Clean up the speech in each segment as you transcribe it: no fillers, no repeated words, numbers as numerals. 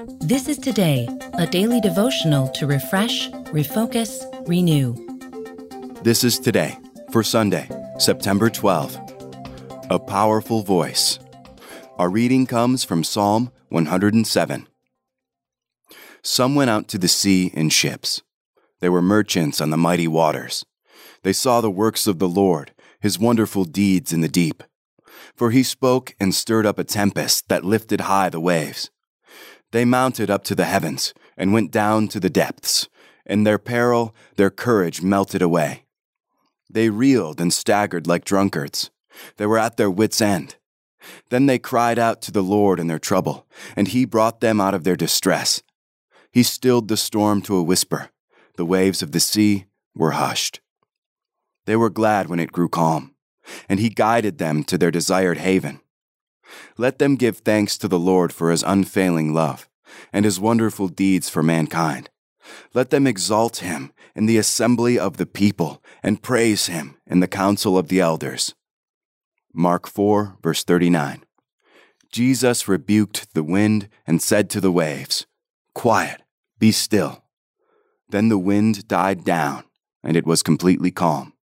This is Today, a daily devotional to refresh, refocus, renew. This is Today for Sunday, September 12th. A powerful voice. Our reading comes from Psalm 107. Some went out to the sea in ships. They were merchants on the mighty waters. They saw the works of the Lord, his wonderful deeds in the deep. For he spoke and stirred up a tempest that lifted high the waves. They mounted up to the heavens and went down to the depths. In their peril, their courage melted away. They reeled and staggered like drunkards. They were at their wits' end. Then they cried out to the Lord in their trouble, and he brought them out of their distress. He stilled the storm to a whisper. The waves of the sea were hushed. They were glad when it grew calm, and he guided them to their desired haven. Let them give thanks to the Lord for his unfailing love and his wonderful deeds for mankind. Let them exalt him in the assembly of the people and praise him in the council of the elders. Mark 4, verse 39. Jesus rebuked the wind and said to the waves, "Quiet, be still." Then the wind died down, and it was completely calm.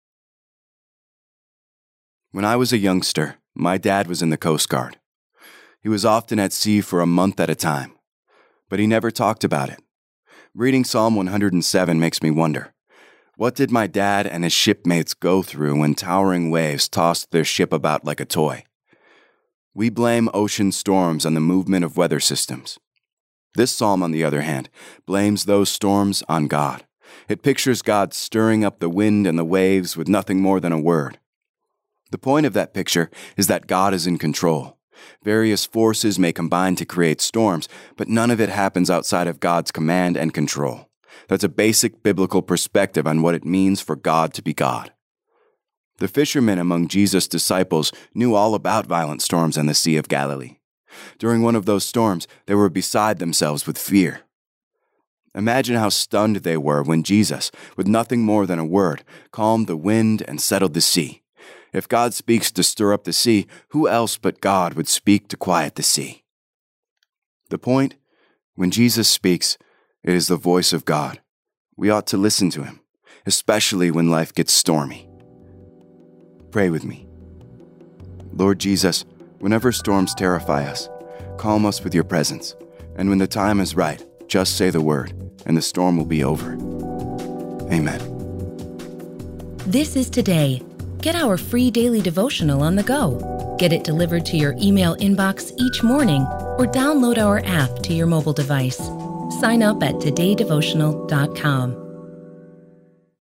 When I was a youngster, my dad was in the Coast Guard. He was often at sea for a month at a time, but he never talked about it. Reading Psalm 107 makes me wonder, what did my dad and his shipmates go through when towering waves tossed their ship about like a toy? We blame ocean storms on the movement of weather systems. This psalm, on the other hand, blames those storms on God. It pictures God stirring up the wind and the waves with nothing more than a word. The point of that picture is that God is in control. Various forces may combine to create storms, but none of it happens outside of God's command and control. That's a basic biblical perspective on what it means for God to be God. The fishermen among Jesus' disciples knew all about violent storms on the Sea of Galilee. During one of those storms, they were beside themselves with fear. Imagine how stunned they were when Jesus, with nothing more than a word, calmed the wind and settled the sea. If God speaks to stir up the sea, who else but God would speak to quiet the sea? The point, when Jesus speaks, it is the voice of God. We ought to listen to him, especially when life gets stormy. Pray with me. Lord Jesus, whenever storms terrify us, calm us with your presence, and when the time is right, just say the word, and the storm will be over. Amen. This is Today. Get our free daily devotional on the go. Get it delivered to your email inbox each morning or download our app to your mobile device. Sign up at todaydevotional.com.